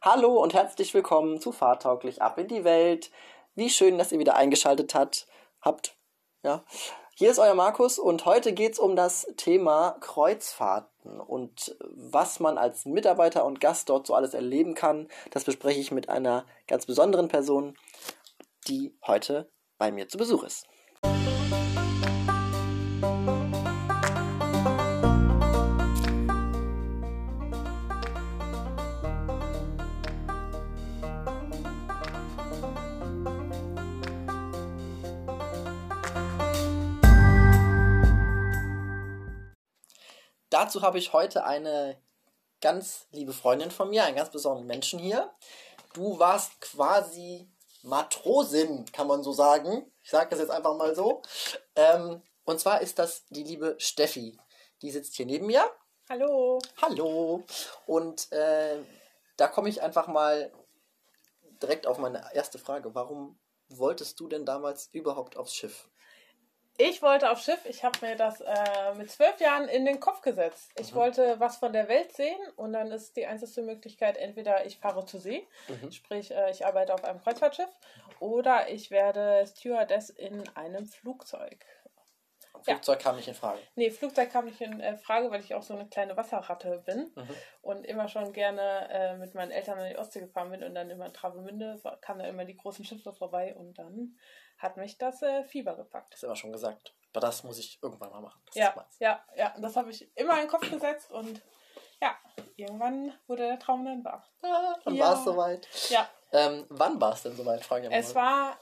Hallo und herzlich willkommen zu Fahrtauglich ab in die Welt. Wie schön, dass ihr wieder eingeschaltet habt. Ja. Hier ist euer Markus und heute geht es um das Thema Kreuzfahrten und was man als Mitarbeiter und Gast dort so alles erleben kann. Das bespreche ich mit einer ganz besonderen Person, die heute bei mir zu Besuch ist. Dazu habe ich heute eine ganz liebe Freundin von mir, einen ganz besonderen Menschen hier. Du warst quasi Matrosin, kann man so sagen. Ich sage das jetzt einfach mal so. Und zwar ist das die liebe Steffi. Die sitzt hier neben mir. Hallo. Hallo. Und da komme ich einfach mal direkt auf meine erste Frage. Warum wolltest du denn damals überhaupt aufs Schiff? Ich wollte aufs Schiff. Ich habe mir das mit 12 Jahren in den Kopf gesetzt. Ich wollte was von der Welt sehen und dann ist die einzige Möglichkeit, entweder ich fahre zur See, sprich ich arbeite auf einem Kreuzfahrtschiff, oder ich werde Stewardess in einem Flugzeug. Flugzeug kam nicht in Frage. Nee, Flugzeug kam nicht in Frage, weil ich auch so eine kleine Wasserratte bin und immer schon gerne mit meinen Eltern an die Ostsee gefahren bin und dann immer in Travemünde kamen da immer die großen Schiffe vorbei und dann hat mich das Fieber gepackt. Das ist immer schon gesagt. Aber das muss ich irgendwann mal machen. Ja. Das habe ich immer in den Kopf gesetzt und ja, irgendwann wurde der Traum dann wahr. Dann war es soweit. Ja. Wann war es denn soweit? Frage ich mal. Es war,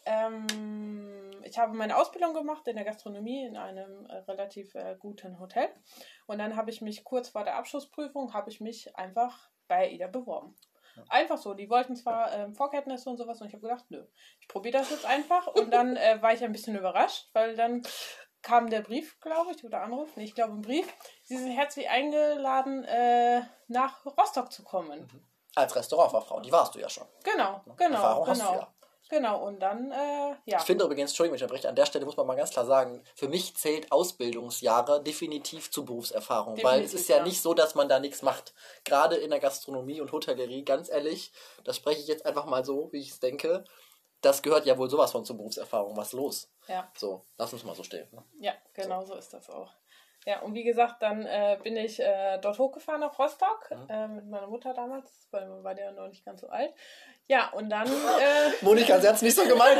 ich habe meine Ausbildung gemacht in der Gastronomie in einem relativ guten Hotel und dann habe ich mich kurz vor der Abschlussprüfung, einfach bei AIDA beworben. Einfach so, die wollten zwar Vorkenntnisse und sowas und ich habe gedacht, nö, ich probiere das jetzt einfach und dann war ich ein bisschen überrascht, weil dann kam der Brief, glaube ich, oder Anruf, nee, ich glaube ein Brief, Sie sind herzlich eingeladen, nach Rostock zu kommen. Als Restaurantfachfrau, die warst du ja schon. Genau. Hast du ja. Genau, und dann, ja. Ich finde übrigens, Entschuldigung, ich unterbreche, an der Stelle muss man mal ganz klar sagen, für mich zählt Ausbildungsjahre definitiv zu Berufserfahrung, weil es ist ja nicht so, dass man da nichts macht. Gerade in der Gastronomie und Hotellerie, ganz ehrlich, das spreche ich jetzt einfach mal so, wie ich es denke, das gehört ja wohl sowas von zur Berufserfahrung. Was los? Ja. So, lass uns mal so stehen. Ne? Ja, genau so ist das auch. Ja, und wie gesagt, dann bin ich dort hochgefahren nach Rostock mit meiner Mutter damals, weil man war ja noch nicht ganz so alt. Ja, und dann... Monika, sie hat es nicht so gemeint.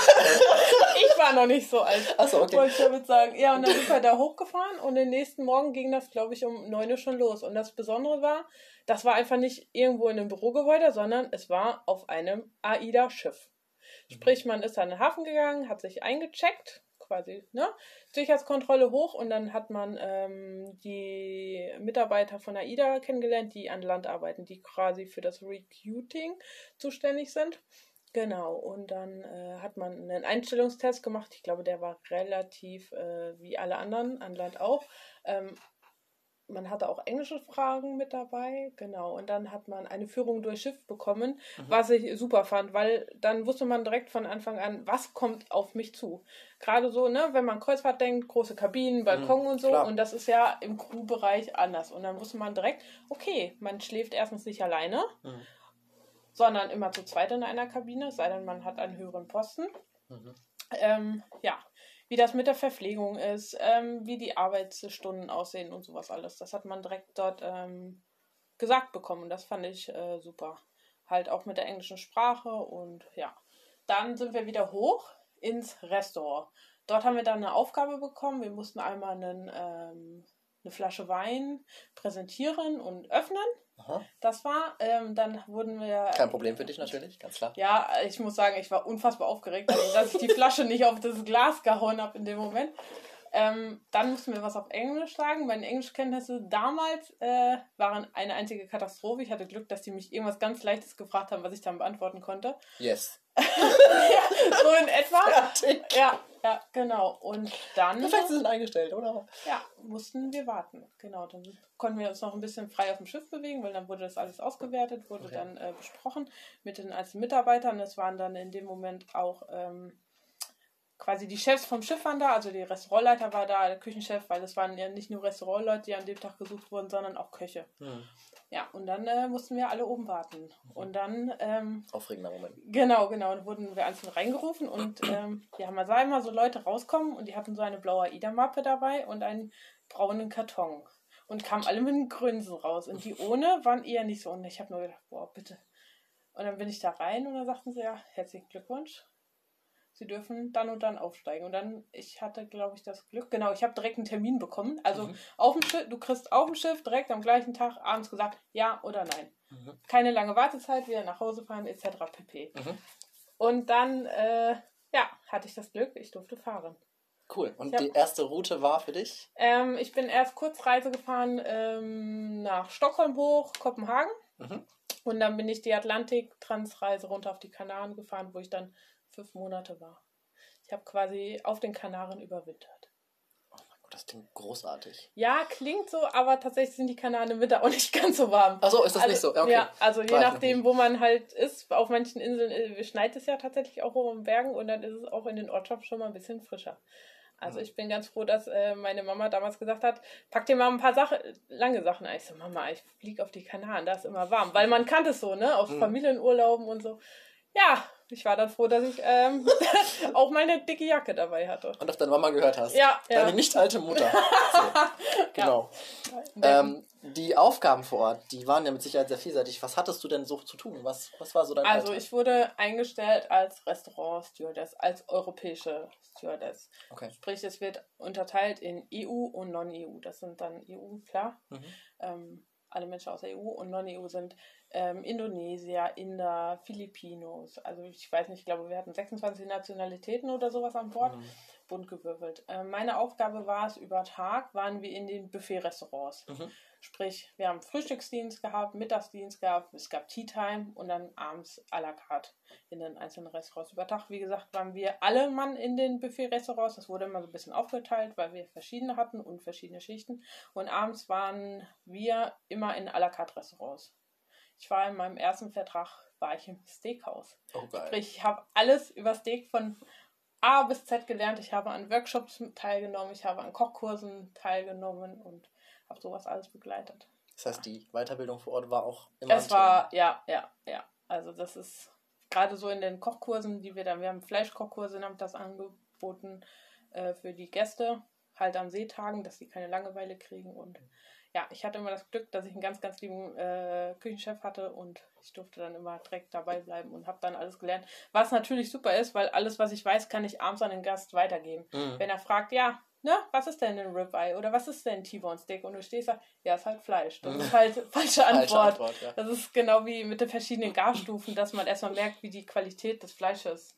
Ich war noch nicht so alt. Achso, okay. Wollte ich damit sagen. Ja, und dann sind wir da hochgefahren und den nächsten Morgen ging das, glaube ich, um 9 Uhr schon los. Und das Besondere war, das war einfach nicht irgendwo in einem Bürogebäude, sondern es war auf einem AIDA-Schiff. Sprich, man ist an den Hafen gegangen, hat sich eingecheckt, quasi, ne? Sicherheitskontrolle hoch und dann hat man die Mitarbeiter von AIDA kennengelernt, die an Land arbeiten, die quasi für das Recruiting zuständig sind. Genau, und dann hat man einen Einstellungstest gemacht. Ich glaube, der war relativ wie alle anderen, an Land auch. Man hatte auch englische Fragen mit dabei, genau. Und dann hat man eine Führung durch Schiff bekommen, was ich super fand, weil dann wusste man direkt von Anfang an, was kommt auf mich zu. Gerade so, ne, wenn man Kreuzfahrt denkt, große Kabinen, Balkon und so. Klar. Und das ist ja im Crew-Bereich anders. Und dann wusste man direkt, okay, man schläft erstens nicht alleine, sondern immer zu zweit in einer Kabine, sei denn man hat einen höheren Posten. Ja. Wie das mit der Verpflegung ist, wie die Arbeitsstunden aussehen und sowas alles. Das hat man direkt dort gesagt bekommen. Das fand ich super. Halt auch mit der englischen Sprache und ja. Dann sind wir wieder hoch ins Restaurant. Dort haben wir dann eine Aufgabe bekommen. Wir mussten einmal eine Flasche Wein präsentieren und öffnen. Aha. Das war, dann wurden wir... Kein Problem für dich natürlich, ganz klar. Ja, ich muss sagen, ich war unfassbar aufgeregt, also, dass ich die Flasche nicht auf das Glas gehauen habe in dem Moment. Dann mussten wir was auf Englisch sagen. Meine Englischkenntnisse damals waren eine einzige Katastrophe. Ich hatte Glück, dass die mich irgendwas ganz Leichtes gefragt haben, was ich dann beantworten konnte. Yes. Ja, so in etwa. Fertig. Ja, genau. Und dann... Perfekt, sie sind eingestellt, oder? Ja, mussten wir warten. Genau, dann konnten wir uns noch ein bisschen frei auf dem Schiff bewegen, weil dann wurde das alles ausgewertet, wurde dann besprochen mit den einzelnen Mitarbeitern. Das waren dann in dem Moment auch quasi die Chefs vom Schiff waren da, also der Restaurantleiter war da, der Küchenchef, weil es waren ja nicht nur Restaurantleute, die an dem Tag gesucht wurden, sondern auch Köche. Ja, und dann mussten wir alle oben warten. Und dann... Aufregender Moment. Genau, dann wurden wir einzeln reingerufen und man sah immer so Leute rauskommen und die hatten so eine blaue AIDA-Mappe dabei und einen braunen Karton. Und kamen alle mit einem Grinsen raus. Und die ohne waren eher nicht so. Und ich habe nur gedacht, boah, bitte. Und dann bin ich da rein und dann sagten sie, ja, herzlichen Glückwunsch. Sie dürfen dann und dann aufsteigen. Und dann, ich hatte, glaube ich, das Glück, genau, ich habe direkt einen Termin bekommen. Also auf dem Schiff, du kriegst auf dem Schiff direkt am gleichen Tag abends gesagt, ja oder nein. Keine lange Wartezeit, wieder nach Hause fahren, etc. pp. Und dann, hatte ich das Glück, ich durfte fahren. Cool. Und die erste Route war für dich? Ich bin erst Kurzreise gefahren nach Stockholm hoch, Kopenhagen. Und dann bin ich die Atlantik-Transreise runter auf die Kanaren gefahren, wo ich dann 5 Monate war. Ich habe quasi auf den Kanaren überwintert. Oh mein Gott, das klingt großartig. Ja, klingt so, aber tatsächlich sind die Kanaren im Winter auch nicht ganz so warm. Ach so, ist das nicht so? Okay. Ja, also je nachdem, wo man halt ist. Auf manchen Inseln schneit es ja tatsächlich auch hoch im Bergen und dann ist es auch in den Ortschaften schon mal ein bisschen frischer. Also ich bin ganz froh, dass meine Mama damals gesagt hat, pack dir mal ein paar lange Sachen ein. Ich so, Mama, ich fliege auf die Kanaren, da ist immer warm. Weil man kannte es so, ne? Aus Familienurlauben und so. Ja, ich war dann froh, dass ich auch meine dicke Jacke dabei hatte. Und auf deine Mama gehört hast. Ja. Deine nicht alte Mutter. So. Genau. Die Aufgaben vor Ort, die waren ja mit Sicherheit sehr vielseitig. Was hattest du denn so zu tun? Was war so dein Also Alltag? ich wurde eingestellt als Restaurant-Stewardess, als europäische Stewardess. Okay. Sprich, es wird unterteilt in EU und Non-EU. Das sind dann EU, klar. Alle Menschen aus der EU und Non-EU sind Indonesier, Inder, Filipinos. Also ich weiß nicht, ich glaube, wir hatten 26 Nationalitäten oder sowas an Bord. Bunt gewürfelt. Meine Aufgabe war es, über Tag waren wir in den Buffet-Restaurants. Sprich, wir haben Frühstücksdienst gehabt, Mittagsdienst gehabt, es gab Tea Time und dann abends à la carte in den einzelnen Restaurants. Über Tag, wie gesagt, waren wir alle Mann in den Buffet-Restaurants. Das wurde immer so ein bisschen aufgeteilt, weil wir verschiedene hatten und verschiedene Schichten. Und abends waren wir immer in à la carte Restaurants. Ich war in meinem ersten Vertrag, war ich im Steakhouse. Oh, geil. Sprich, ich habe alles über Steak von A bis Z gelernt. Ich habe an Workshops teilgenommen, ich habe an Kochkursen teilgenommen und habe sowas alles begleitet. Das heißt, die Weiterbildung vor Ort war auch immer Es war, ja. Also das ist gerade so in den Kochkursen, wir haben Fleischkochkurse, haben das angeboten für die Gäste, halt an Seetagen, dass sie keine Langeweile kriegen. Und ja, ich hatte immer das Glück, dass ich einen ganz, ganz lieben Küchenchef hatte und ich durfte dann immer direkt dabei bleiben und habe dann alles gelernt. Was natürlich super ist, weil alles, was ich weiß, kann ich abends an den Gast weitergeben. Wenn er fragt, ja, ne, was ist denn ein Ribeye oder was ist denn ein T-Bone Steak? Und du stehst da, ja, ist halt Fleisch. Das ist halt falsche Antwort. Ja. Das ist genau wie mit den verschiedenen Garstufen, dass man erstmal merkt, wie die Qualität des Fleisches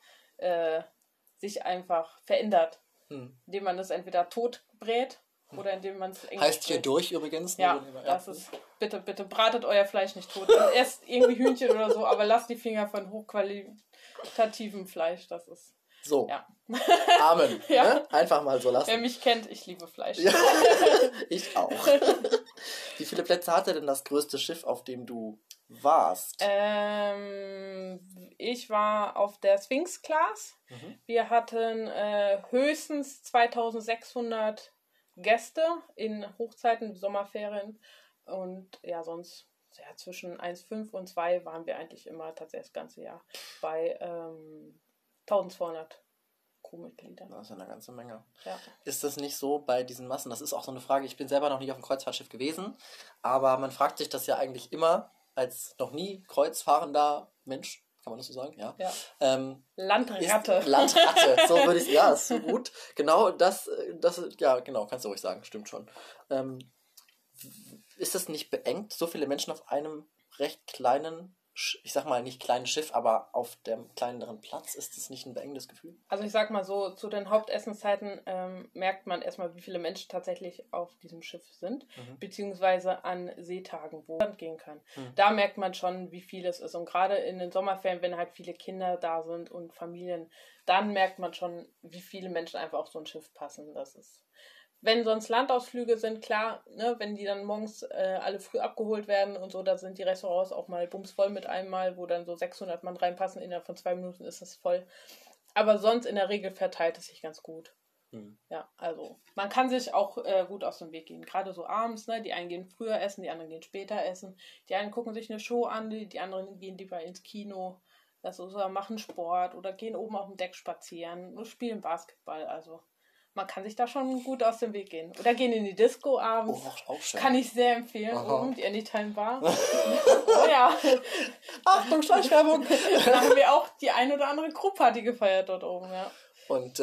sich einfach verändert. Indem man es entweder tot brät oder indem man es heißt hier durch übrigens. Ja, das ist, bitte bratet euer Fleisch nicht tot. Und esst irgendwie Hühnchen oder so, aber lasst die Finger von hochqualitativem Fleisch. Das ist... So, ja. Amen. Ja. Ne? Einfach mal so lassen. Wer mich kennt, ich liebe Fleisch. Ja. Ich auch. Wie viele Plätze hatte denn das größte Schiff, auf dem du warst? Ich war auf der Sphinx Class. Wir hatten höchstens 2600 Gäste in Hochzeiten, Sommerferien und ja, sonst zwischen 1,5 und 2 waren wir eigentlich immer tatsächlich das ganze Jahr bei 1200 Crewmitgliedern. Das ist ja eine ganze Menge. Ja. Ist das nicht so bei diesen Massen? Das ist auch so eine Frage. Ich bin selber noch nie auf einem Kreuzfahrtschiff gewesen, aber man fragt sich das ja eigentlich immer als noch nie kreuzfahrender Mensch, kann man das so sagen? Ja. Landratte. Landratte, so würde ich es, ja, ist so gut. Genau, das, ja, genau, kannst du ruhig sagen, stimmt schon. Ist das nicht beengt, so viele Menschen auf einem recht kleinen, ich sag mal nicht kleines Schiff, aber auf dem kleineren Platz? Ist das nicht ein beengendes Gefühl? Also ich sag mal so, zu den Hauptessenszeiten merkt man erstmal, wie viele Menschen tatsächlich auf diesem Schiff sind, beziehungsweise an Seetagen, wo man gehen kann. Da merkt man schon, wie viel es ist. Und gerade in den Sommerferien, wenn halt viele Kinder da sind und Familien, dann merkt man schon, wie viele Menschen einfach auf so ein Schiff passen. Das ist... Wenn sonst Landausflüge sind, klar, ne, wenn die dann morgens alle früh abgeholt werden und so, da sind die Restaurants auch mal bumsvoll mit einmal, wo dann so 600 Mann reinpassen, innerhalb von 2 Minuten ist es voll. Aber sonst in der Regel verteilt es sich ganz gut. Ja, also man kann sich auch gut aus dem Weg gehen. Gerade so abends, ne? Die einen gehen früher essen, die anderen gehen später essen. Die einen gucken sich eine Show an, die anderen gehen lieber ins Kino. Das ist, oder machen Sport oder gehen oben auf dem Deck spazieren oder spielen Basketball. Also man kann sich da schon gut aus dem Weg gehen. Oder gehen in die Disco abends. Oh, auch schön. Kann ich sehr empfehlen. Oben, die Anytime Bar. Oh ja. Achtung, Schleichwerbung! Da haben wir auch die ein oder andere Crewparty gefeiert dort oben, ja. Und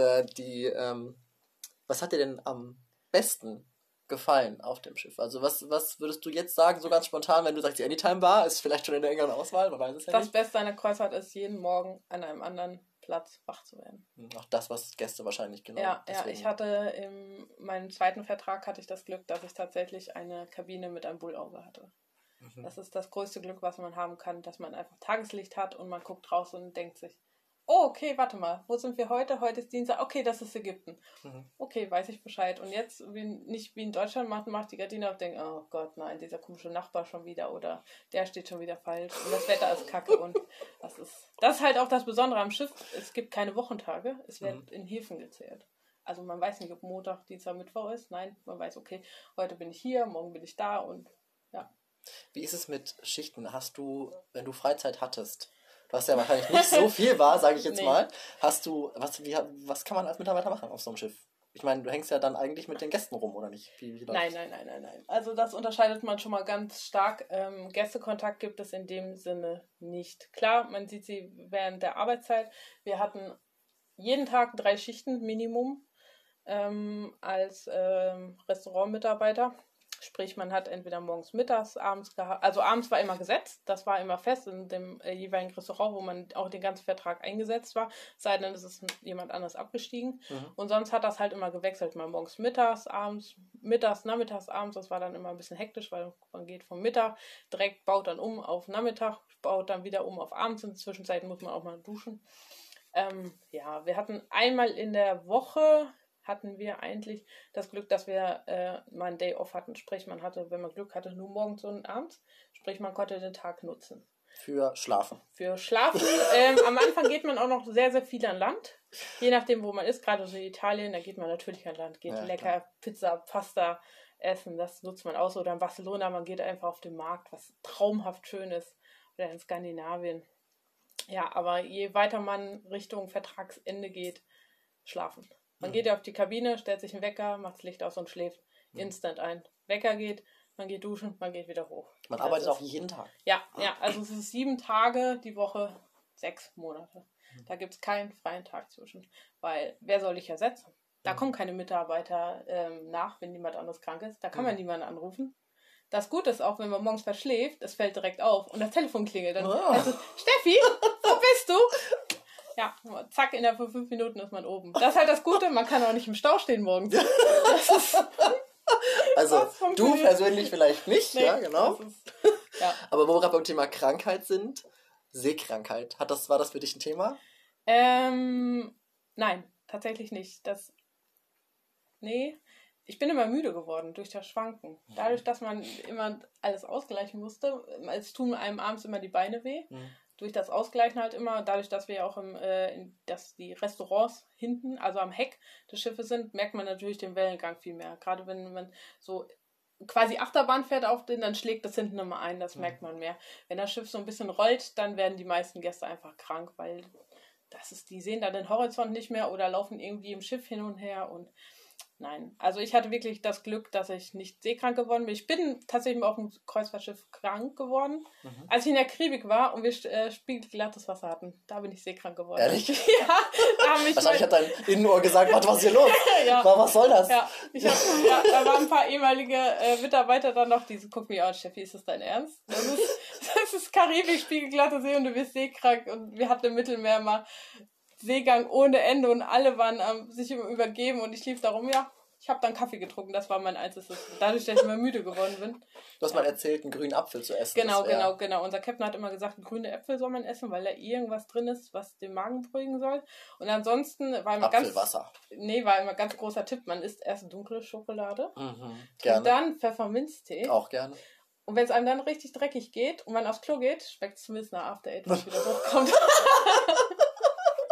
was hat dir denn am besten gefallen auf dem Schiff? Also was würdest du jetzt sagen, so ganz spontan, wenn du sagst, die Anytime Bar ist vielleicht schon in der engeren Auswahl, man weiß es ja Das nicht. Beste an der Kreuzfahrt ist, jeden Morgen an einem anderen Platz wach zu werden. Auch das, was Gäste wahrscheinlich genau. Ja, ich hatte in meinem zweiten Vertrag hatte ich das Glück, dass ich tatsächlich eine Kabine mit einem Bullauge hatte. Das ist das größte Glück, was man haben kann, dass man einfach Tageslicht hat und man guckt raus und denkt sich, oh, okay, warte mal, wo sind wir heute? Heute ist Dienstag, okay, das ist Ägypten. Okay, weiß ich Bescheid. Und jetzt, nicht wie in Deutschland, macht die Gardine auf und denkt, oh Gott, nein, dieser komische Nachbar schon wieder oder der steht schon wieder falsch und das Wetter ist kacke. Und das ist halt auch das Besondere am Schiff. Es gibt keine Wochentage, es wird in Häfen gezählt. Also man weiß nicht, ob Montag, Dienstag, Mittwoch ist. Nein, man weiß, okay, heute bin ich hier, morgen bin ich da und ja. Wie ist es mit Schichten? Hast du, wenn du Freizeit hattest, was ja wahrscheinlich nicht so viel war, sage ich jetzt mal, hast du, was kann man als Mitarbeiter machen auf so einem Schiff? Ich meine, du hängst ja dann eigentlich mit den Gästen rum, oder nicht? Wie Nein. Also das unterscheidet man schon mal ganz stark. Gästekontakt gibt es in dem Sinne nicht. Klar, man sieht sie während der Arbeitszeit. Wir hatten jeden Tag 3 Schichten Minimum als Restaurantmitarbeiter. Sprich, man hat entweder morgens, mittags, abends gehabt. Also abends war immer gesetzt, das war immer fest in dem jeweiligen Restaurant, wo man auch den ganzen Vertrag eingesetzt war. Sei denn, es ist jemand anders abgestiegen. Und sonst hat das halt immer gewechselt. Mal morgens, mittags, abends, mittags, nachmittags, abends. Das war dann immer ein bisschen hektisch, weil man geht vom Mittag, direkt baut dann um auf Nachmittag, baut dann wieder um auf abends. In der Zwischenzeit muss man auch mal duschen. Wir hatten einmal in der Woche hatten wir eigentlich das Glück, dass wir mal einen Day off hatten. Sprich, man hatte, wenn man Glück hatte, nur morgens und abends. Sprich, man konnte den Tag nutzen. Für Schlafen. Für Schlafen. Am Anfang geht man auch noch sehr, sehr viel an Land. Je nachdem, wo man ist. Gerade so in Italien, da geht man natürlich an Land. Geht lecker klar. Pizza, Pasta essen. Das nutzt man aus. Oder in Barcelona, man geht einfach auf den Markt, was traumhaft schön ist. Oder in Skandinavien. Ja, aber je weiter man Richtung Vertragsende geht, schlafen. Man geht ja auf die Kabine, stellt sich einen Wecker, macht das Licht aus und schläft instant ein. Wecker geht, man geht duschen, man geht wieder hoch. Man arbeitet auch jeden Tag. Ja, also es ist 7 Tage die Woche, 6 Monate. Da gibt es keinen freien Tag zwischen. Weil, wer soll dich ersetzen? Da kommen keine Mitarbeiter nach, wenn jemand anderes krank ist. Da kann man niemanden anrufen. Das Gute ist auch, wenn man morgens verschläft, es fällt direkt auf und das Telefon klingelt. Dann heißt es, Steffi, wo bist du? Ja, zack, innerhalb von 5 Minuten ist man oben. Das ist halt das Gute, man kann auch nicht im Stau stehen morgens. Also, du persönlich vielleicht nicht, nee, ja, genau. Aber wo wir gerade beim Thema Krankheit sind, Seekrankheit, war das für dich ein Thema? Nein, tatsächlich nicht. Nee, ich bin immer müde geworden durch das Schwanken. Dadurch, dass man immer alles ausgleichen musste, es tun einem abends immer die Beine weh. Durch das Ausgleichen halt immer, dadurch, dass wir ja auch dass die Restaurants hinten, also am Heck des Schiffes sind, merkt man natürlich den Wellengang viel mehr. Gerade wenn man so quasi Achterbahn fährt auf den, dann schlägt das hinten immer ein, das merkt man mehr. Wenn das Schiff so ein bisschen rollt, dann werden die meisten Gäste einfach krank, weil die sehen da den Horizont nicht mehr oder laufen irgendwie im Schiff hin und her und nein, also ich hatte wirklich das Glück, dass ich nicht seekrank geworden bin. Ich bin tatsächlich auf dem Kreuzfahrtschiff krank geworden, als ich in der Karibik war und wir spiegelglattes Wasser hatten. Da bin ich seekrank geworden. Ehrlich? Ja. Wahrscheinlich hat dein Innenohr gesagt, was ist hier los? Ja. Was soll das? Ja, da waren ein paar ehemalige Mitarbeiter dann noch, die so, guck mich an, Steffi, ist das dein Ernst? Das ist Karibik, spiegelglatte See und du bist seekrank und wir hatten im Mittelmeer mal Seegang ohne Ende und alle waren sich übergeben und ich lief darum, ich habe dann Kaffee getrunken, das war mein einziges, dadurch, dass ich immer müde geworden bin. Du hast mal erzählt, einen grünen Apfel zu essen. Genau. Unser Captain hat immer gesagt, grüne Äpfel soll man essen, weil da irgendwas drin ist, was den Magen beruhigen soll. Und ansonsten war immer war immer ganz großer Tipp, man isst erst dunkle Schokolade Gerne. Und dann Pfefferminztee. Auch gerne. Und wenn es einem dann richtig dreckig geht und man aufs Klo geht, schmeckt es zumindest nach After Eight, was wieder hochkommt.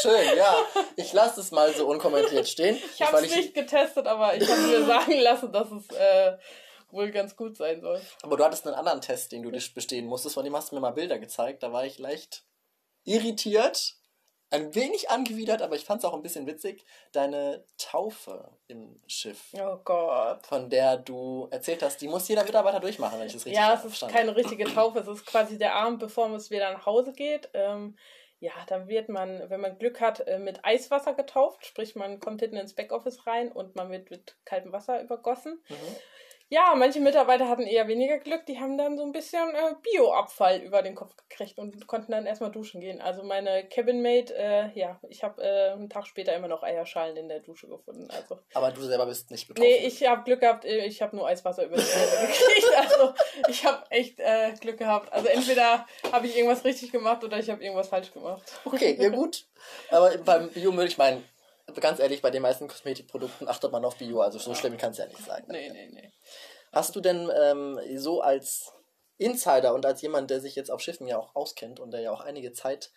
schön, ja. Ich lasse es mal so unkommentiert stehen. Ich habe es nicht getestet, aber ich habe mir sagen lassen, dass es wohl ganz gut sein soll. Aber du hattest einen anderen Test, den du dich bestehen musstest, von dem hast du mir mal Bilder gezeigt. Da war ich leicht irritiert, ein wenig angewidert, aber ich fand es auch ein bisschen witzig. Deine Taufe im Schiff. Oh Gott. Von der du erzählt hast, die muss jeder Mitarbeiter durchmachen, wenn ich das richtig verstanden habe. Ja, es ist keine richtige Taufe. Es ist quasi der Abend, bevor es wieder nach Hause geht. Ja, dann wird man, wenn man Glück hat, mit Eiswasser getauft. Sprich, man kommt hinten ins Backoffice rein und man wird mit kaltem Wasser übergossen. Mhm. Ja, manche Mitarbeiter hatten eher weniger Glück, die haben dann so ein bisschen Bioabfall über den Kopf gekriegt und konnten dann erstmal duschen gehen. Also meine Cabinmate, ich habe einen Tag später immer noch Eierschalen in der Dusche gefunden. Also, aber du selber bist nicht betroffen? Nee, ich habe Glück gehabt, ich habe nur Eiswasser über die Hände gekriegt. Also ich habe echt Glück gehabt. Also entweder habe ich irgendwas richtig gemacht oder ich habe irgendwas falsch gemacht. Okay, ja gut. Aber beim Biomüll, ich meine, ganz ehrlich, bei den meisten Kosmetikprodukten achtet man auf Bio, also so schlimm kann es ja nicht sein. Nee. Hast du denn so als Insider und als jemand, der sich jetzt auf Schiffen ja auch auskennt und der ja auch einige Zeit,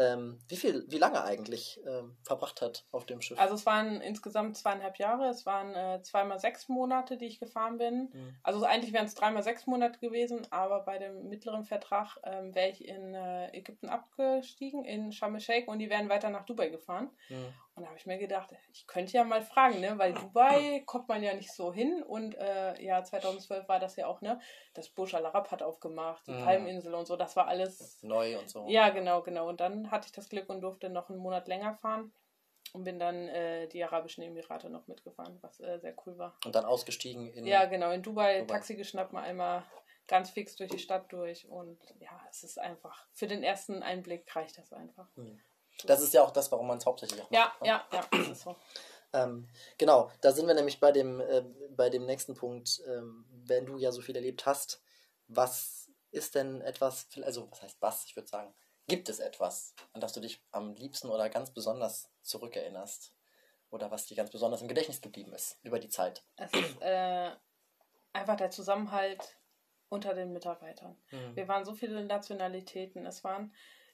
wie lange eigentlich verbracht hat auf dem Schiff? Also es waren insgesamt 2,5 Jahre, es waren 2x6 Monate, die ich gefahren bin. Mhm. Also eigentlich wären es 3x6 Monate gewesen, aber bei dem mittleren Vertrag wäre ich in Ägypten abgestiegen, in Sharm el-Sheikh, und die wären weiter nach Dubai gefahren. Mhm. Und da habe ich mir gedacht, ich könnte ja mal fragen, ne, weil Dubai kommt man ja nicht so hin und 2012 war das ja auch, ne, das Burj Al Arab hat aufgemacht, die Palmeninsel und so, das war alles neu und so. Ja, genau. Und dann hatte ich das Glück und durfte noch einen Monat länger fahren und bin dann die Arabischen Emirate noch mitgefahren, was sehr cool war. Und dann ausgestiegen in... Ja, genau, in Dubai. Taxi geschnappt, mal einmal ganz fix durch die Stadt durch und ja, es ist einfach, für den ersten Einblick reicht das einfach. Das ist ja auch das, warum man es hauptsächlich auch macht. Ja, das ist so. Genau, da sind wir nämlich bei dem nächsten Punkt. Wenn du ja so viel erlebt hast, was ist denn etwas, also was heißt was, ich würde sagen, gibt es etwas, an das du dich am liebsten oder ganz besonders zurückerinnerst? Oder was dir ganz besonders im Gedächtnis geblieben ist über die Zeit? Es ist einfach der Zusammenhalt unter den Mitarbeitern. Wir waren so viele Nationalitäten. Es waren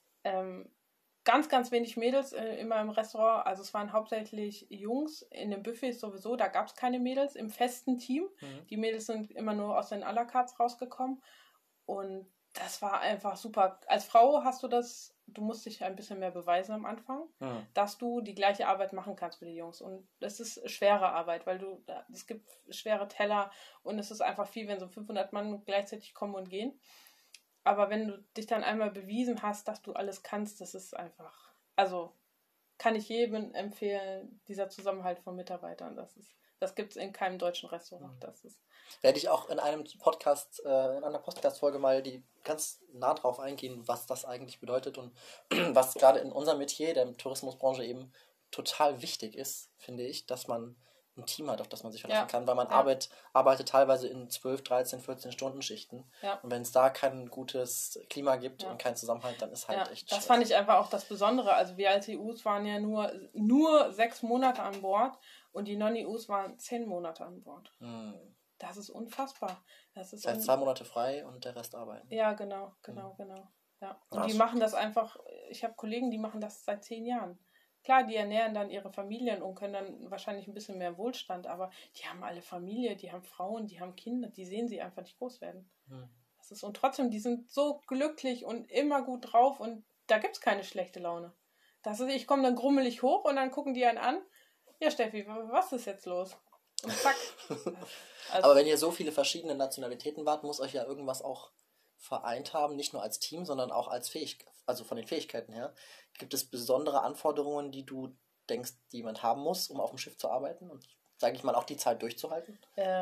ganz, ganz wenig Mädels immer im Restaurant. Also es waren hauptsächlich Jungs. In den Buffets sowieso, da gab es keine Mädels im festen Team. Die Mädels sind immer nur aus den à la cartes rausgekommen. Und das war einfach super. Als Frau hast du musst dich ein bisschen mehr beweisen am Anfang, dass du die gleiche Arbeit machen kannst wie die Jungs. Und das ist schwere Arbeit, weil es gibt schwere Teller und es ist einfach viel, wenn so 500 Mann gleichzeitig kommen und gehen. Aber wenn du dich dann einmal bewiesen hast, dass du alles kannst, das ist einfach, also kann ich jedem empfehlen, dieser Zusammenhalt von Mitarbeitern, das gibt es in keinem deutschen Restaurant. Werde ich auch in einer Podcast-Folge mal ganz nah drauf eingehen, was das eigentlich bedeutet und was gerade in unserem Metier, der Tourismusbranche, eben total wichtig ist, finde ich, dass man ein Team hat, auf das man sich verlassen kann, weil man arbeitet teilweise in 12, 13, 14 Stunden Schichten. Ja. Und wenn es da kein gutes Klima gibt und keinen Zusammenhalt, dann ist halt echt das schlecht. Fand ich einfach auch das Besondere. Also wir als EUs waren ja nur 6 Monate an Bord und die Non-EUs waren 10 Monate an Bord. Das ist unfassbar. Das ist 2 Monate frei und der Rest arbeiten. Ja, genau. Ja. Und die machen das einfach, ich habe Kollegen, die machen das seit 10 Jahren. Klar, die ernähren dann ihre Familien und können dann wahrscheinlich ein bisschen mehr Wohlstand, aber die haben alle Familie, die haben Frauen, die haben Kinder, die sehen sie einfach nicht groß werden. Und trotzdem, die sind so glücklich und immer gut drauf und da gibt es keine schlechte Laune. Ich komme dann grummelig hoch und dann gucken die einen an. Ja, Steffi, was ist jetzt los? Und zack. Aber wenn ihr so viele verschiedene Nationalitäten wart, muss euch ja irgendwas auch vereint haben, nicht nur als Team, sondern auch als also von den Fähigkeiten her. Gibt es besondere Anforderungen, die du denkst, die jemand haben muss, um auf dem Schiff zu arbeiten und, sage ich mal, auch die Zeit durchzuhalten?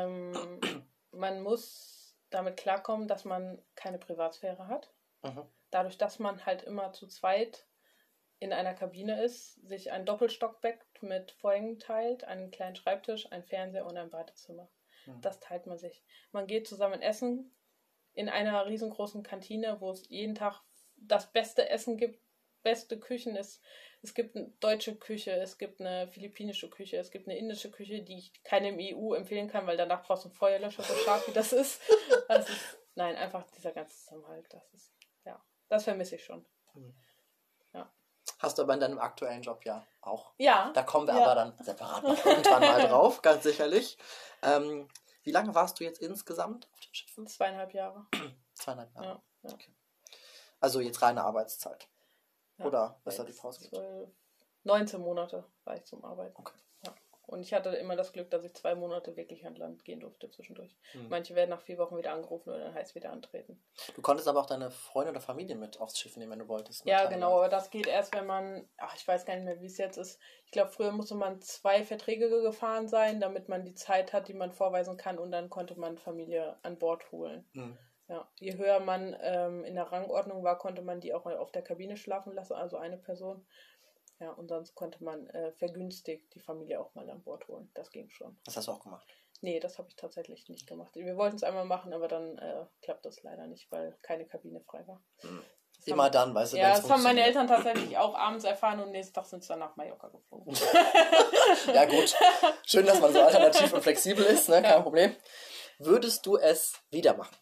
Man muss damit klarkommen, dass man keine Privatsphäre hat. Dadurch, dass man halt immer zu zweit in einer Kabine ist, sich ein Doppelstockbett mit Vorhängen teilt, einen kleinen Schreibtisch, einen Fernseher und ein Badezimmer. Das teilt man sich. Man geht zusammen essen in einer riesengroßen Kantine, wo es jeden Tag das beste Essen gibt, beste Küchen. Es gibt eine deutsche Küche, es gibt eine philippinische Küche, es gibt eine indische Küche, die ich keinem EU empfehlen kann, weil danach brauchst du einen Feuerlöscher, so scharf wie das ist. Nein, einfach dieser ganze Zusammenhalt, das vermisse ich schon. Ja. Hast du aber in deinem aktuellen Job ja auch. Ja. Da kommen wir aber dann separat noch irgendwann mal drauf, ganz sicherlich. Wie lange warst du jetzt insgesamt auf den Schiffen? 2,5 Jahre. 2,5 Jahre. Ja. Okay. Also jetzt reine Arbeitszeit. Ja. Oder ist da die Pause? 19 Monate war ich zum Arbeiten. Okay. Ja. Und ich hatte immer das Glück, dass ich 2 Monate wirklich an Land gehen durfte zwischendurch. Manche werden nach 4 Wochen wieder angerufen und dann heißt es wieder antreten. Du konntest aber auch deine Freunde oder Familie mit aufs Schiff nehmen, wenn du wolltest. Ja, genau, aber das geht erst, wenn man, ich weiß gar nicht mehr, wie es jetzt ist. Ich glaube, früher musste man 2 Verträge gefahren sein, damit man die Zeit hat, die man vorweisen kann, und dann konnte man Familie an Bord holen. Ja, je höher man in der Rangordnung war, konnte man die auch mal auf der Kabine schlafen lassen, also eine Person. Ja, und sonst konnte man vergünstigt die Familie auch mal an Bord holen. Das ging schon. Das hast du auch gemacht? Nee, das habe ich tatsächlich nicht gemacht. Wir wollten es einmal machen, aber dann klappt das leider nicht, weil keine Kabine frei war. Immer dann, weißt du, ja, das haben meine Eltern tatsächlich auch abends erfahren und nächsten Tag sind sie dann nach Mallorca geflogen. Ja gut, schön, dass man so alternativ und flexibel ist, ne? Kein Problem. Würdest du es wieder machen?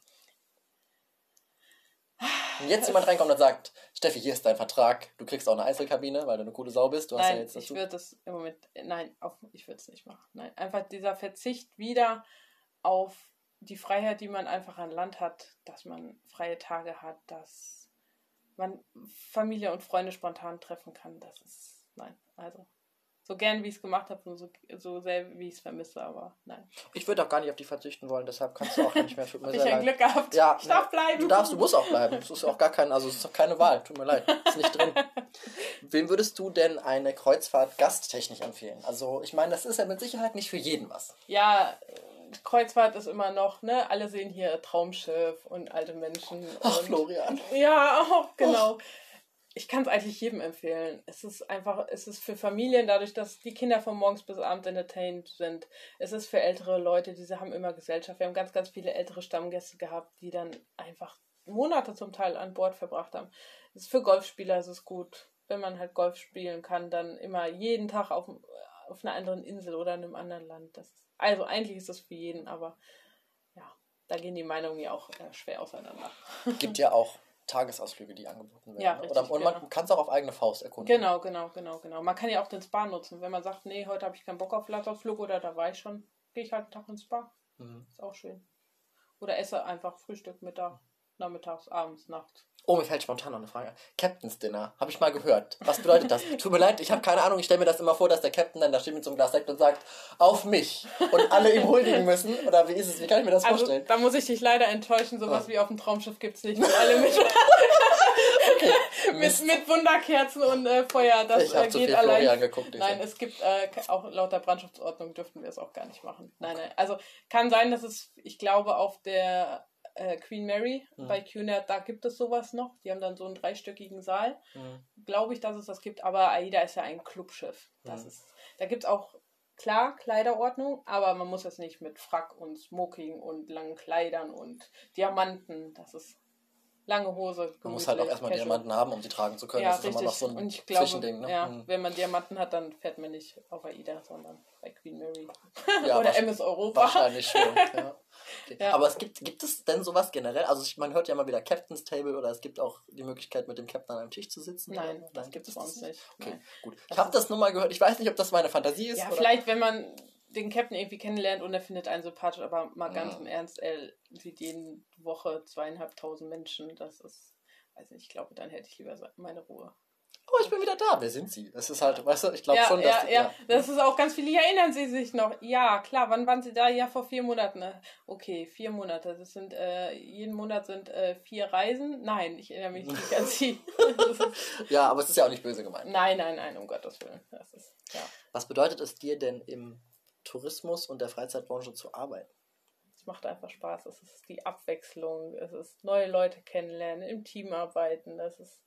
Wenn jetzt jemand reinkommt und sagt, Steffi, hier ist dein Vertrag, du kriegst auch eine Einzelkabine, weil du eine coole Sau bist. Du hast nein, ja jetzt ich würde es im Moment, ich würde es nicht machen. Nein, einfach dieser Verzicht wieder auf die Freiheit, die man einfach an Land hat, dass man freie Tage hat, dass man Familie und Freunde spontan treffen kann, das ist, nein, also so gern, wie ich es gemacht habe und so sehr, wie ich es vermisse, aber nein. Ich würde auch gar nicht auf die verzichten wollen, deshalb kannst du auch nicht mehr. Tut mir Hab sehr ich ein leid. Glück gehabt. Ja, ich darf bleiben. Du musst auch bleiben. Es ist auch es ist auch keine Wahl. Tut mir leid, ist nicht drin. Wem würdest du denn eine Kreuzfahrt gasttechnisch empfehlen? Also, ich meine, das ist ja mit Sicherheit nicht für jeden was. Ja, Kreuzfahrt ist immer noch, ne? Alle sehen hier Traumschiff und alte Menschen. Ach, Florian. Ja, auch, genau. Ich kann es eigentlich jedem empfehlen. Es ist für Familien, dadurch, dass die Kinder von morgens bis abends entertained sind. Es ist für ältere Leute, diese haben immer Gesellschaft. Wir haben ganz, ganz viele ältere Stammgäste gehabt, die dann einfach Monate zum Teil an Bord verbracht haben. Es ist für Golfspieler, es ist gut. Wenn man halt Golf spielen kann, dann immer jeden Tag auf einer anderen Insel oder in einem anderen Land. Also eigentlich ist das für jeden, aber ja, da gehen die Meinungen ja auch schwer auseinander. Gibt ja auch Tagesausflüge, die angeboten werden. Ja, ne? richtig, Und man kann es auch auf eigene Faust erkunden. Genau. Man kann ja auch den Spa nutzen. Wenn man sagt, nee, heute habe ich keinen Bock auf Landausflug oder da war ich schon, gehe ich halt einen Tag ins Spa. Ist auch schön. Oder esse einfach Frühstück, Mittag, nachmittags, abends, nachts. Oh, mir fällt spontan noch eine Frage. Captain's Dinner, habe ich mal gehört. Was bedeutet das? Tut mir leid, ich habe keine Ahnung. Ich stelle mir das immer vor, dass der Captain dann da steht mit so einem Glas Sekt und sagt, auf mich. Und alle ihm huldigen müssen. Oder wie ist es? Wie kann ich mir das vorstellen? Da muss ich dich leider enttäuschen. Sowas wie auf dem Traumschiff gibt es nicht. Mit alle mit, Okay. mit Wunderkerzen und Feuer. Das ich habe zu geht viel allein. Florian geguckt. Nein, es gibt auch laut der Brandschutzordnung dürften wir es auch gar nicht machen. Nein. Also kann sein, dass es, ich glaube, auf der Queen Mary bei QNet, da gibt es sowas noch. Die haben dann so einen 3-stöckigen Saal. Glaube ich, dass es das gibt. Aber AIDA ist ja ein Clubschiff. Da gibt es auch, klar, Kleiderordnung, aber man muss das nicht mit Frack und Smoking und langen Kleidern und Diamanten. Das ist lange Hose. Man muss halt auch erstmal Diamanten haben, um sie tragen zu können. Ja, das ist richtig. immer noch so ein und ich glaube, Zwischending. Ne? ja, wenn man Diamanten hat, dann fährt man nicht auf AIDA, sondern bei Queen Mary. Ja, oder MS Europa. Wahrscheinlich schon, ja. Okay. Ja. Aber gibt es denn sowas generell? Also man hört ja immer wieder Captain's Table oder es gibt auch die Möglichkeit, mit dem Captain an einem Tisch zu sitzen. Nein, das gibt es bei uns nicht. Okay, Nein. gut. Ich habe das nur mal gehört. Ich weiß nicht, ob das meine Fantasie ist. Ja, oder? vielleicht, wenn man den Captain irgendwie kennenlernt und er findet einen sympathisch, aber mal ganz im Ernst, er sieht jede Woche 2.500 Menschen. Das ist, weiß nicht, ich glaube, dann hätte ich lieber meine Ruhe. Oh, ich bin wieder da. Wer sind Sie? Das ist halt, weißt du, ich glaube schon, dass... Das ist auch ganz viele. Erinnern Sie sich noch? Ja, klar. Wann waren Sie da? Ja, vor 4 Monaten. Okay, 4 Monate. Das sind, jeden Monat sind 4 Reisen. Nein, ich erinnere mich nicht an Sie. Ja, aber es ist ja auch nicht böse gemeint. Nein, um Gottes Willen. Das ist, ja. Was bedeutet es dir denn im Tourismus und der Freizeitbranche zu arbeiten? Es macht einfach Spaß. Es ist die Abwechslung. Es ist neue Leute kennenlernen, im Team arbeiten.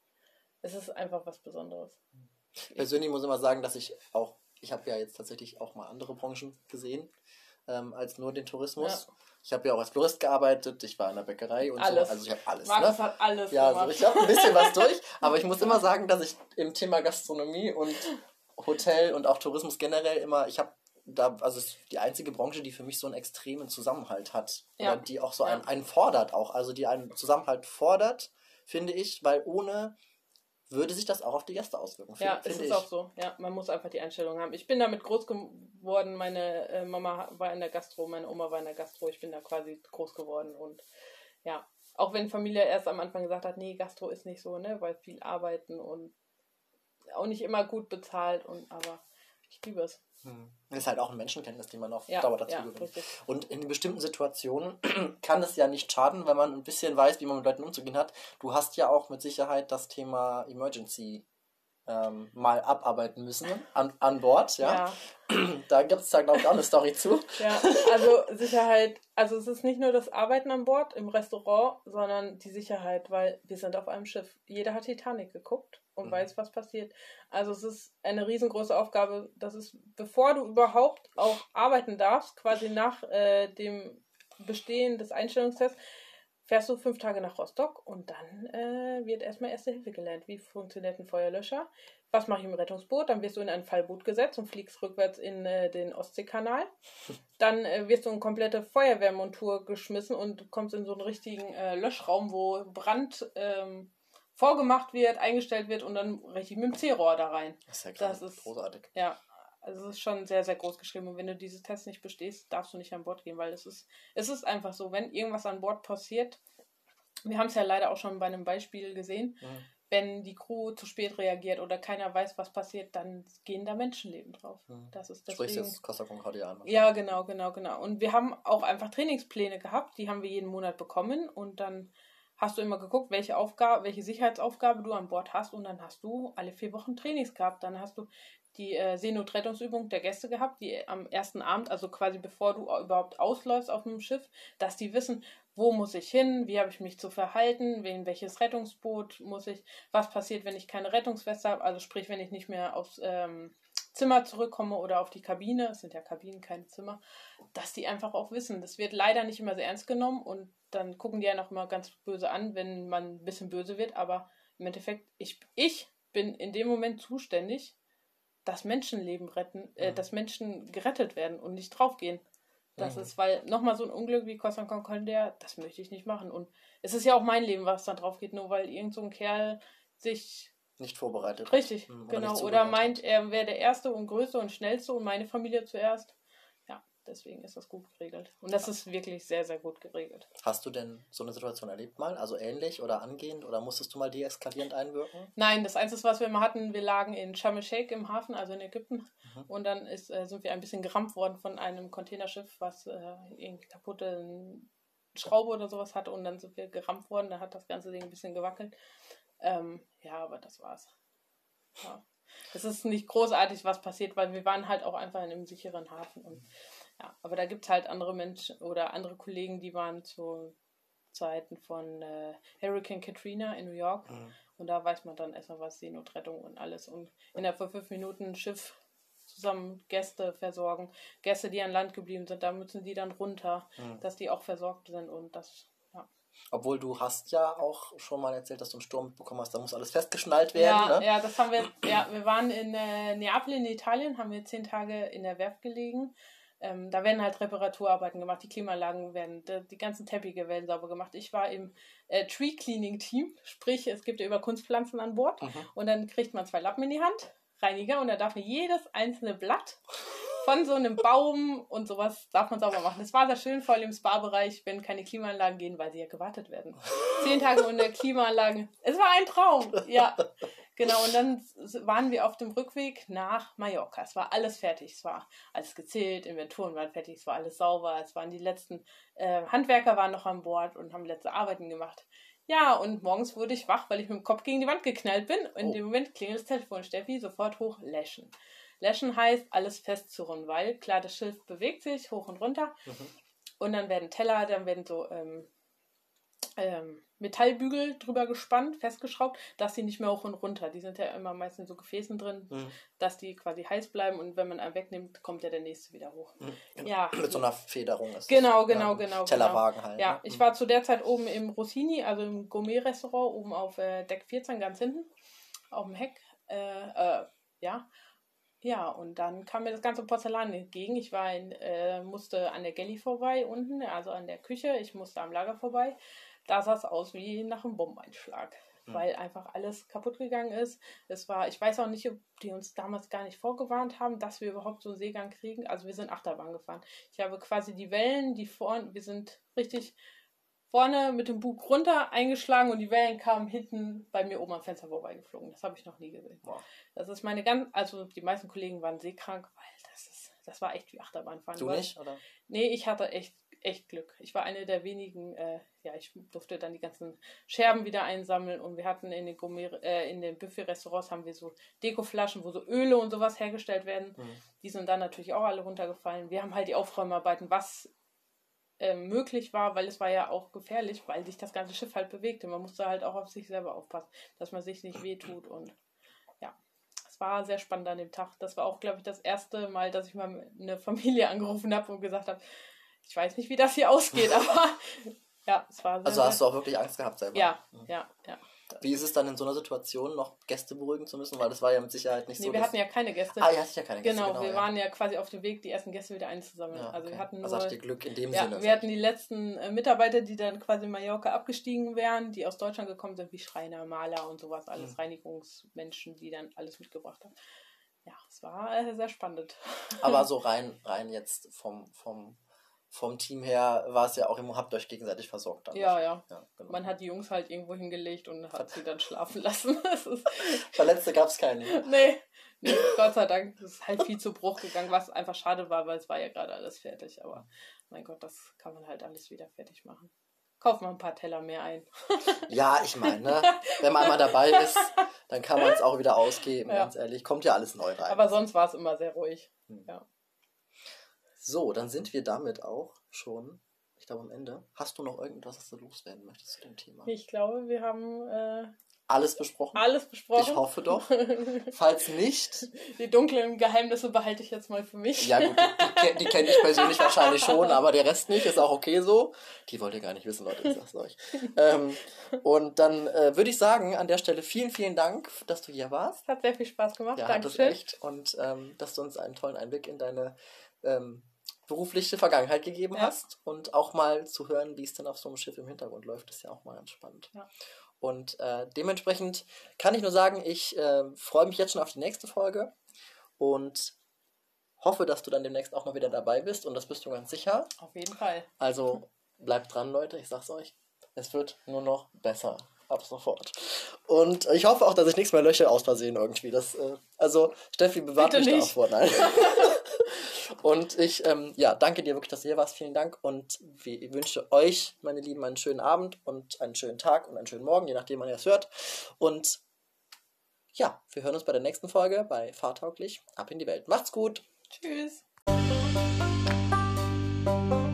Es ist einfach was Besonderes. Persönlich muss ich immer sagen, dass ich habe ja jetzt tatsächlich auch mal andere Branchen gesehen, als nur den Tourismus. Ja. Ich habe ja auch als Florist gearbeitet, ich war in der Bäckerei und alles. so. Also ich habe alles. Markus hat alles ja, gemacht. also ich habe ein bisschen was durch, aber ich muss immer sagen, dass ich im Thema Gastronomie und Hotel und auch Tourismus generell immer, es ist die einzige Branche, die für mich so einen extremen Zusammenhalt hat. Ja. Oder die auch so einen fordert auch, also die einen Zusammenhalt fordert, finde ich, weil ohne würde sich das auch auf die Gäste auswirken. Ja, ist es auch so. Ja, man muss einfach die Einstellung haben. Ich bin damit groß geworden. Meine Mama war in der Gastro, meine Oma war in der Gastro. Ich bin da quasi groß geworden. Und ja, auch wenn Familie erst am Anfang gesagt hat, nee, Gastro ist nicht so, ne, weil viel arbeiten und auch nicht immer gut bezahlt. Aber ich liebe es. Das ist halt auch ein Menschenkenntnis, die man auf Ja, Dauer dazu ja, gewinnt. richtig. Und in bestimmten Situationen kann es ja nicht schaden, wenn man ein bisschen weiß, wie man mit Leuten umzugehen hat. Du hast ja auch mit Sicherheit das Thema Emergency mal abarbeiten müssen an Bord, ja. Da gibt es da, glaube ich, auch eine Story zu. Ja, also Sicherheit, also es ist nicht nur das Arbeiten an Bord im Restaurant, sondern die Sicherheit, weil wir sind auf einem Schiff. Jeder hat Titanic geguckt und weiß, was passiert. Also es ist eine riesengroße Aufgabe. Das ist, bevor du überhaupt auch arbeiten darfst, quasi nach dem Bestehen des Einstellungstests, fährst du 5 Tage nach Rostock und dann wird erstmal Erste Hilfe gelernt. Wie funktioniert ein Feuerlöscher? Was mache ich im Rettungsboot? Dann wirst du in ein Fallboot gesetzt und fliegst rückwärts in den Ostseekanal. Dann wirst du in komplette Feuerwehrmontur geschmissen und kommst in so einen richtigen Löschraum, wo Brand vorgemacht wird, eingestellt wird und dann richtig mit dem C-Rohr da rein. Das ist ja krass, großartig. Ja, also es ist schon sehr, sehr groß geschrieben. Und wenn du dieses Test nicht bestehst, darfst du nicht an Bord gehen, weil es ist einfach so, wenn irgendwas an Bord passiert, wir haben es ja leider auch schon bei einem Beispiel gesehen, wenn die Crew zu spät reagiert oder keiner weiß, was passiert, dann gehen da Menschenleben drauf. Das ist deswegen... Sprichst jetzt Costa Concordia an? Ja, genau. Und wir haben auch einfach Trainingspläne gehabt, die haben wir jeden Monat bekommen und dann hast du immer geguckt, welche Sicherheitsaufgabe du an Bord hast und dann hast du alle 4 Wochen Trainings gehabt. Dann hast du die Seenotrettungsübung der Gäste gehabt, die am ersten Abend, also quasi bevor du überhaupt ausläufst auf dem Schiff, dass die wissen, wo muss ich hin, wie habe ich mich zu verhalten, in welches Rettungsboot muss ich, was passiert, wenn ich keine Rettungsweste habe, also sprich, wenn ich nicht mehr aufs Zimmer zurückkomme oder auf die Kabine, es sind ja Kabinen, keine Zimmer, dass die einfach auch wissen. Das wird leider nicht immer sehr ernst genommen und dann gucken die ja noch immer ganz böse an, wenn man ein bisschen böse wird, aber im Endeffekt, ich bin in dem Moment zuständig, dass Menschenleben dass Menschen gerettet werden und nicht draufgehen. Das ist, weil nochmal so ein Unglück wie Costa Concordia, das möchte ich nicht machen. Und es ist ja auch mein Leben, was dann drauf geht, nur weil irgend so ein Kerl sich... Nicht vorbereitet. Richtig, genau. Oder meint, er wäre der Erste und Größte und Schnellste und meine Familie zuerst. Ja, deswegen ist das gut geregelt. Und das ist wirklich sehr, sehr gut geregelt. Hast du denn so eine Situation erlebt mal? Also ähnlich oder angehend? Oder musstest du mal deeskalierend einwirken? Nein, das Einzige, was wir mal hatten, wir lagen in Sharm el-Sheikh im Hafen, also in Ägypten. Und dann sind wir ein bisschen gerammt worden von einem Containerschiff, was irgendwie kaputte Schraube oder sowas hatte. Und dann sind wir gerammt worden. Da hat das ganze Ding ein bisschen gewackelt. Ja, aber das war's. Ja. Es ist nicht großartig, was passiert, weil wir waren halt auch einfach in einem sicheren Hafen. Und, ja, aber da gibt es halt andere Menschen oder andere Kollegen, die waren zu Zeiten von Hurricane Katrina in New York. Und da weiß man dann erstmal was, Seenotrettung und alles. Und innerhalb von 5 Minuten ein Schiff zusammen Gäste versorgen. Gäste, die an Land geblieben sind, da müssen die dann runter, dass die auch versorgt sind und das... Obwohl du hast ja auch schon mal erzählt, dass du einen Sturm mitbekommen hast, da muss alles festgeschnallt werden. Ja, ne? ja, das haben wir, ja, wir waren in Neapel in Italien, haben wir 10 Tage in der Werft gelegen. Da werden halt Reparaturarbeiten gemacht, die Klimaanlagen werden, die ganzen Teppiche werden sauber gemacht. Ich war im Tree Cleaning Team, sprich, es gibt ja über Kunstpflanzen an Bord und dann kriegt man 2 Lappen in die Hand, Reiniger, und da darf man jedes einzelne Blatt von so einem Baum und sowas darf man sauber machen. Das war sehr schön, vor allem im Spa-Bereich, wenn keine Klimaanlagen gehen, weil sie ja gewartet werden. 10 Tage ohne Klimaanlagen. Es war ein Traum. Ja, genau. Und dann waren wir auf dem Rückweg nach Mallorca. Es war alles fertig. Es war alles gezählt, Inventuren waren fertig, es war alles sauber. Es waren die letzten Handwerker waren noch an Bord und haben letzte Arbeiten gemacht. Ja, und morgens wurde ich wach, weil ich mit dem Kopf gegen die Wand geknallt bin. Und in dem Moment klingelt das Telefon. Steffi, sofort hoch, löschen. Löschen heißt, alles festzurren, weil klar, das Schiff bewegt sich hoch und runter und dann werden Teller, dann werden so Metallbügel drüber gespannt, festgeschraubt, dass die nicht mehr hoch und runter, die sind ja immer meistens in so Gefäßen drin, dass die quasi heiß bleiben und wenn man einen wegnimmt, kommt ja der nächste wieder hoch. Ja. Mit so einer Federung ist Genau. Tellerwagen halt. Ja, ich war zu der Zeit oben im Rossini, also im Gourmet-Restaurant, oben auf Deck 14, ganz hinten, auf dem Heck, ja. Ja, und dann kam mir das ganze Porzellan entgegen. Ich musste an der Galley vorbei unten, also an der Küche. Ich musste am Lager vorbei. Da sah es aus wie nach einem Bombeneinschlag. weil einfach alles kaputt gegangen ist. Ich weiß auch nicht, ob die uns damals gar nicht vorgewarnt haben, dass wir überhaupt so einen Seegang kriegen. Also wir sind Achterbahn gefahren. Ich habe quasi die Wellen, wir sind richtig vorne mit dem Bug runter eingeschlagen und die Wellen kamen hinten bei mir oben am Fenster vorbeigeflogen. Das habe ich noch nie gesehen. Wow. Das ist also die meisten Kollegen waren seekrank, weil das war echt wie Achterbahnfahren. Du nicht, oder? Nee, ich hatte echt Glück. Ich war eine der wenigen, ich durfte dann die ganzen Scherben wieder einsammeln und wir hatten in den Buffet-Restaurants haben wir so Dekoflaschen, wo so Öle und sowas hergestellt werden. Die sind dann natürlich auch alle runtergefallen. Wir haben halt die Aufräumarbeiten, was möglich war, weil es war ja auch gefährlich, weil sich das ganze Schiff halt bewegte. Man musste halt auch auf sich selber aufpassen, dass man sich nicht wehtut und ja. Es war sehr spannend an dem Tag. Das war auch, glaube ich, das erste Mal, dass ich mal eine Familie angerufen habe und gesagt habe, ich weiß nicht, wie das hier ausgeht, aber ja, es war sehr... Also hast du auch wirklich Angst gehabt selber? Ja. Wie ist es dann in so einer Situation, noch Gäste beruhigen zu müssen? Weil das war ja mit Sicherheit nicht so... Nee, wir hatten ja keine Gäste. Ihr hattet ja keine Gäste, genau. Wir waren ja quasi auf dem Weg, die ersten Gäste wieder einzusammeln. Ja, okay. Also wir hatten nur... Also hattet ihr Glück in dem Sinne. Wir hatten die letzten Mitarbeiter, die dann quasi in Mallorca abgestiegen wären, die aus Deutschland gekommen sind, wie Schreiner, Maler und sowas, alles Reinigungsmenschen, die dann alles mitgebracht haben. Ja, es war sehr spannend. Aber so rein jetzt vom Team her war es ja auch immer, habt ihr euch gegenseitig versorgt dann. Ja. Genau. Man hat die Jungs halt irgendwo hingelegt und hat sie dann schlafen lassen. Verletzte gab es keine. Nee, Gott sei Dank. Es ist halt viel zu Bruch gegangen, was einfach schade war, weil es war ja gerade alles fertig. Aber mein Gott, das kann man halt alles wieder fertig machen. Kauf mal ein paar Teller mehr ein. Ja, ich meine, ne, wenn man einmal dabei ist, dann kann man es auch wieder ausgeben, ganz ehrlich. Kommt ja alles neu rein. Aber sonst war es immer sehr ruhig. Ja. So, dann sind wir damit auch schon, ich glaube, am Ende. Hast du noch irgendwas, was du loswerden möchtest zu dem Thema? Ich glaube, wir haben alles besprochen? Alles besprochen. Ich hoffe doch. Falls nicht... Die dunklen Geheimnisse behalte ich jetzt mal für mich. Ja gut, die kenne ich persönlich wahrscheinlich schon, aber der Rest nicht, ist auch okay so. Die wollt ihr gar nicht wissen, Leute, ich sag's euch. Und dann würde ich sagen, an der Stelle vielen Dank, dass du hier warst. Hat sehr viel Spaß gemacht, ja, Dankeschön. Hat es echt. Und dass du uns einen tollen Einblick in deine berufliche Vergangenheit gegeben hast. Und auch mal zu hören, wie es denn auf so einem Schiff im Hintergrund läuft, ist ja auch mal ganz spannend. Ja. Und dementsprechend kann ich nur sagen, ich freue mich jetzt schon auf die nächste Folge und hoffe, dass du dann demnächst auch mal wieder dabei bist und das bist du ganz sicher. Auf jeden Fall. Also bleibt dran, Leute, ich sag's euch. Es wird nur noch besser. Ab sofort. Und ich hoffe auch, dass ich nichts mehr lösche aus Versehen irgendwie. Also Steffi bewahrt mich da auch vor. Nein. Und ich danke dir wirklich, dass du hier warst. Vielen Dank und ich wünsche euch, meine Lieben, einen schönen Abend und einen schönen Tag und einen schönen Morgen, je nachdem, wann ihr es hört. Und ja, wir hören uns bei der nächsten Folge bei Fahrtauglich ab in die Welt. Macht's gut. Tschüss.